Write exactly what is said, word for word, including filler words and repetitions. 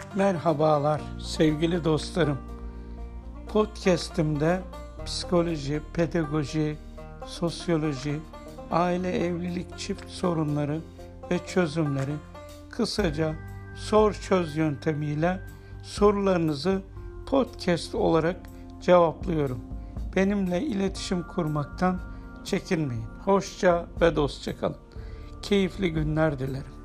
Merhabalar sevgili dostlarım. Podcast'imde psikoloji, pedagoji, sosyoloji, aile, evlilik, çift sorunları ve çözümleri kısaca sor çöz yöntemiyle sorularınızı podcast olarak cevaplıyorum. Benimle iletişim kurmaktan çekinmeyin. Hoşça ve dostça kalın. Keyifli günler dilerim.